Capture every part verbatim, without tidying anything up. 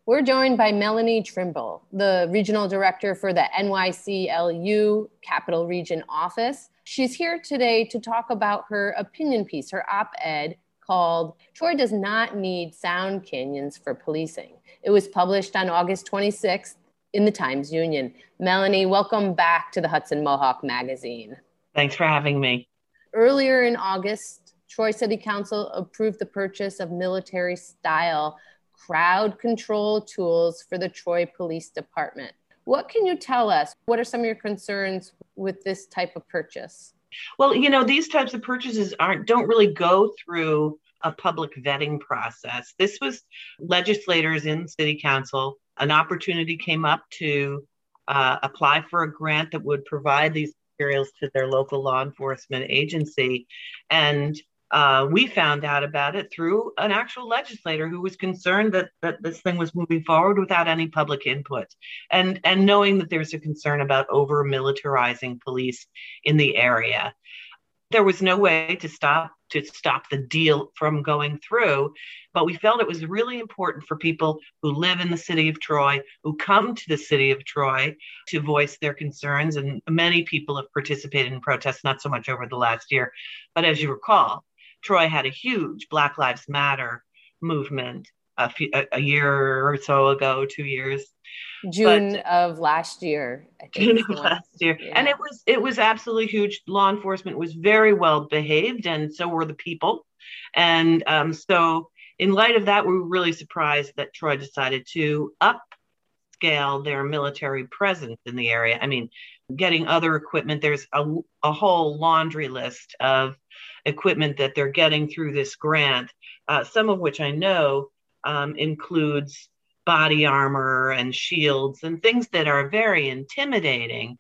We're joined by Melanie Trimble, the regional director for the N Y C L U Capital Region Office. She's here today to talk about her opinion piece, her op-ed called "Troy Does Not Need Sound Canyons for Policing." It was published on August twenty-sixth in the Times-Union. Melanie, welcome back to the Hudson Mohawk Magazine. Thanks for having me. Earlier in August, Troy City Council approved the purchase of military-style crowd control tools for the Troy Police Department. What can you tell us? What are some of your concerns with this type of purchase? Well, you know, these types of purchases aren't don't really go through a public vetting process. This was legislators in City Council. An opportunity came up to uh, apply for a grant that would provide these materials to their local law enforcement agency. And Uh, we found out about it through an actual legislator who was concerned that, that this thing was moving forward without any public input. And, and knowing that there's a concern about over militarizing police in the area, there was no way to stop to stop the deal from going through. But we felt it was really important for people who live in the city of Troy, who come to the city of Troy to voice their concerns. And many people have participated in protests, not so much over the last year, but as you recall, Troy had a huge Black Lives Matter movement a, few, a, a year or so ago, two years. June but, of last year. I think June of last year. Yeah. And it was it was absolutely huge. Law enforcement was very well behaved, and so were the people. And um, so in light of that, we were really surprised that Troy decided to upscale their military presence in the area. I mean, getting other equipment, there's a, a whole laundry list of equipment that they're getting through this grant, uh, some of which I know um, includes body armor and shields and things that are very intimidating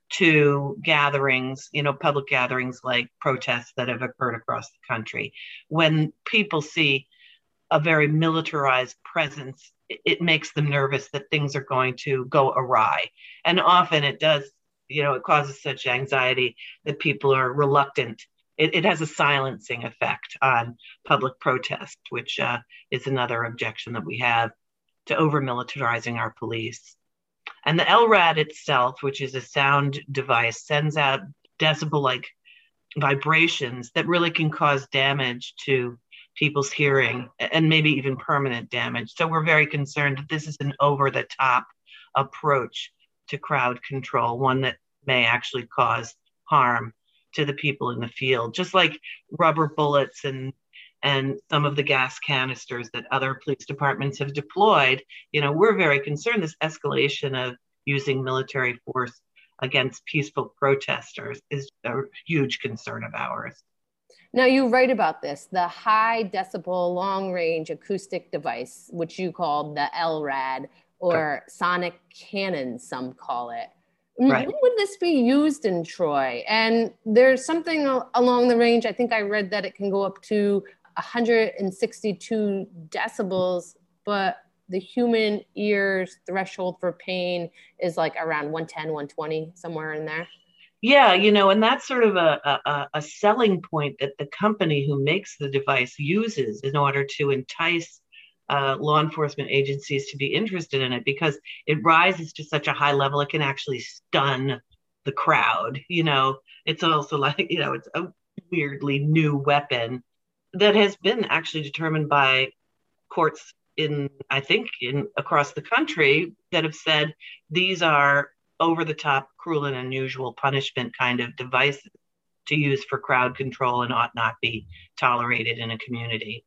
to gatherings, you know, public gatherings like protests that have occurred across the country. When people see a very militarized presence, it, it makes them nervous that things are going to go awry. And often it does, you know, it causes such anxiety that people are reluctant. It, it has a silencing effect on public protest, which uh, is another objection that we have to over-militarizing our police. And the L RAD itself, which is a sound device, sends out decibel-like vibrations that really can cause damage to people's hearing and maybe even permanent damage. So we're very concerned that this is an over-the-top approach to crowd control, one that may actually cause harm to the people in the field, just like rubber bullets and and some of the gas canisters that other police departments have deployed. You know, we're very concerned this escalation of using military force against peaceful protesters is a huge concern of ours. Now, you write about this, the high decibel long range acoustic device, which you called the L RAD, or Correct. Sonic cannon, some call it. Right. When would this be used in Troy? And there's something along the range, I think I read that it can go up to one hundred sixty-two decibels, but the human ear's threshold for pain is like around one ten, one twenty, somewhere in there. Yeah, you know, and that's sort of a, a, a selling point that the company who makes the device uses in order to entice Uh, law enforcement agencies to be interested in it, because it rises to such a high level, it can actually stun the crowd. You know, it's also like, you know, it's a weirdly new weapon that has been actually determined by courts in, I think, in across the country that have said these are over the top, cruel and unusual punishment kind of devices to use for crowd control and ought not be tolerated in a community.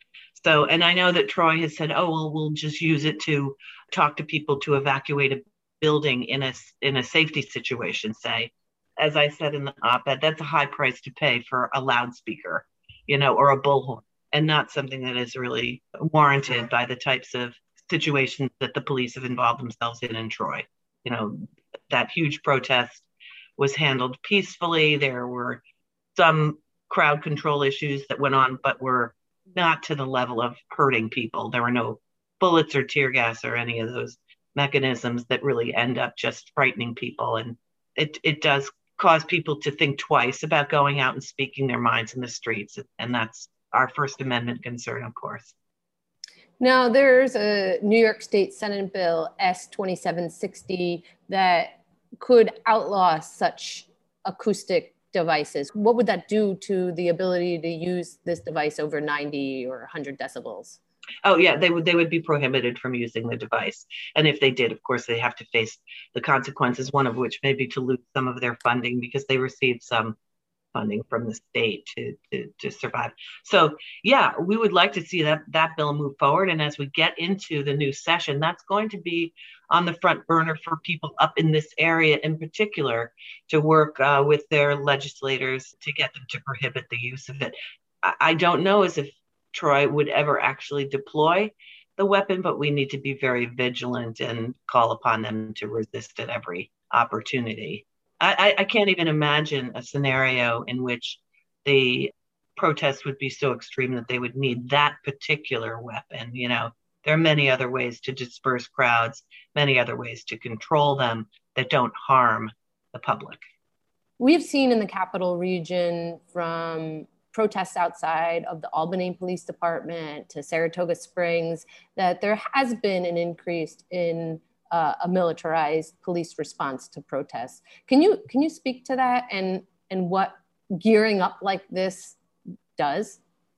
So, and I know that Troy has said, oh, well, we'll just use it to talk to people to evacuate a building in a, in a safety situation, say. As I said in the op-ed, that's a high price to pay for a loudspeaker, you know, or a bullhorn, and not something that is really warranted by the types of situations that the police have involved themselves in in Troy. You know, that huge protest was handled peacefully. There were some crowd control issues that went on, but were not to the level of hurting people. There were no bullets or tear gas or any of those mechanisms that really end up just frightening people. And it, it does cause people to think twice about going out and speaking their minds in the streets. And that's our First Amendment concern, of course. Now, there's a New York State Senate Bill S twenty-seven sixty that could outlaw such acoustic devices. What would that do to the ability to use this device over ninety or one hundred decibels? Oh yeah, they would they would be prohibited from using the device. And if they did, of course, they have to face the consequences, one of which may be to lose some of their funding because they received some funding from the state to, to, to survive. So yeah, we would like to see that, that bill move forward. And as we get into the new session, that's going to be on the front burner for people up in this area in particular to work uh, with their legislators to get them to prohibit the use of it. I, I don't know as if Troy would ever actually deploy the weapon, but we need to be very vigilant and call upon them to resist at every opportunity. I, I can't even imagine a scenario in which the protests would be so extreme that they would need that particular weapon. You know, there are many other ways to disperse crowds, many other ways to control them that don't harm the public. We've seen in the Capital Region, from protests outside of the Albany Police Department to Saratoga Springs, that there has been an increase in Uh, a militarized police response to protests. Can you can you speak to that and and what gearing up like this does?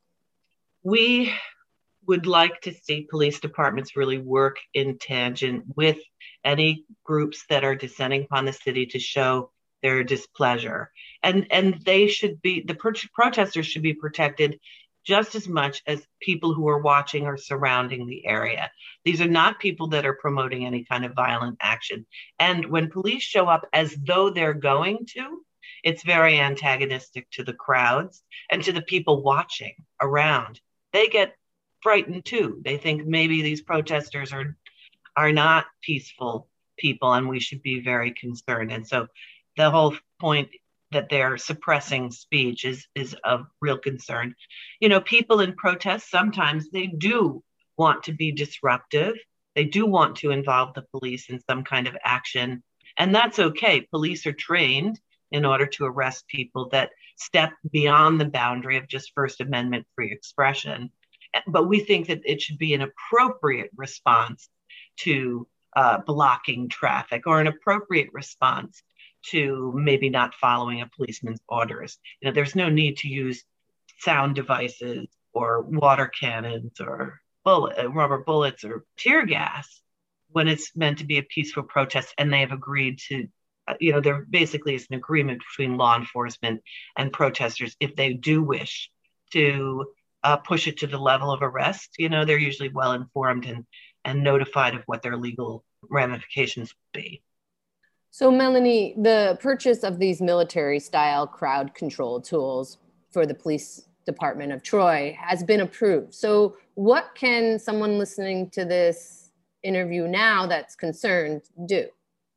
We would like to see police departments really work in tangent with any groups that are descending upon the city to show their displeasure. And and they should be, the pro- protesters should be protected just as much as people who are watching or surrounding the area. These are not people that are promoting any kind of violent action. And when police show up as though they're going to, it's very antagonistic to the crowds and to the people watching around. They get frightened too. They think maybe these protesters are, are not peaceful people and we should be very concerned. And so the whole point that they're suppressing speech is, is of real concern. You know, people in protests, sometimes they do want to be disruptive. They do want to involve the police in some kind of action. And that's okay. Police are trained in order to arrest people that step beyond the boundary of just First Amendment free expression. But we think that it should be an appropriate response to uh, blocking traffic, or an appropriate response to maybe not following a policeman's orders. You know, there's no need to use sound devices or water cannons or bullet, rubber bullets or tear gas when it's meant to be a peaceful protest and they have agreed to, uh, you know, there basically is an agreement between law enforcement and protesters. If they do wish to uh, push it to the level of arrest, you know, they're usually well informed and, and notified of what their legal ramifications would be. So Melanie, the purchase of these military style crowd control tools for the police department of Troy has been approved. So what can someone listening to this interview now that's concerned do?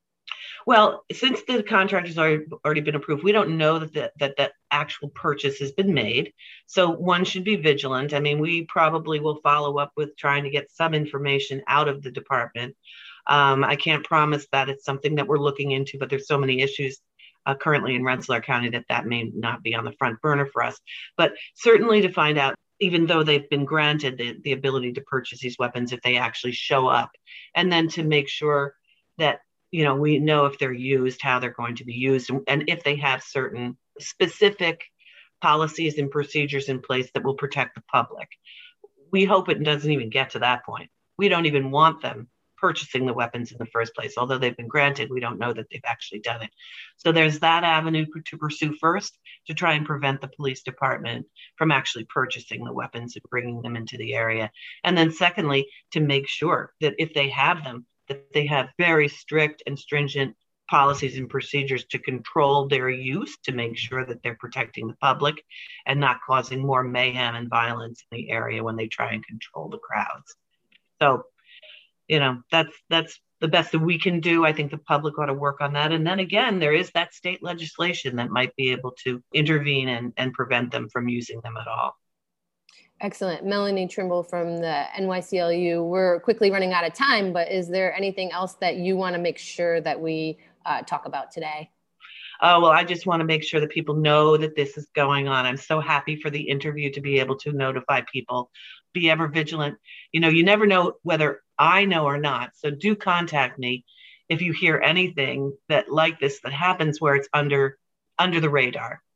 Well, since the contract has already, already been approved, we don't know that the, that the actual purchase has been made. So one should be vigilant. I mean, we probably will follow up with trying to get some information out of the department. Um, I can't promise that it's something that we're looking into, but there's so many issues uh, currently in Rensselaer County that that may not be on the front burner for us. But certainly to find out, even though they've been granted the, the ability to purchase these weapons, if they actually show up, and then to make sure that, you know, we know if they're used, how they're going to be used, and, and if they have certain specific policies and procedures in place that will protect the public. We hope it doesn't even get to that point. We don't even want them purchasing the weapons in the first place. Although they've been granted, we don't know that they've actually done it. So there's that avenue to pursue first, to try and prevent the police department from actually purchasing the weapons and bringing them into the area. And then secondly, to make sure that if they have them, that they have very strict and stringent policies and procedures to control their use, to make sure that they're protecting the public and not causing more mayhem and violence in the area when they try and control the crowds. So, you know, that's that's the best that we can do. I think the public ought to work on that. And then again, there is that state legislation that might be able to intervene and, and prevent them from using them at all. Excellent. Melanie Trimble from the N Y C L U. We're quickly running out of time, but is there anything else that you want to make sure that we uh, talk about today? Oh, well, I just want to make sure that people know that this is going on. I'm so happy for the interview to be able to notify people be ever vigilant. You know, you never know whether I know or not. So do contact me if you hear anything that like this that happens where it's under under the radar.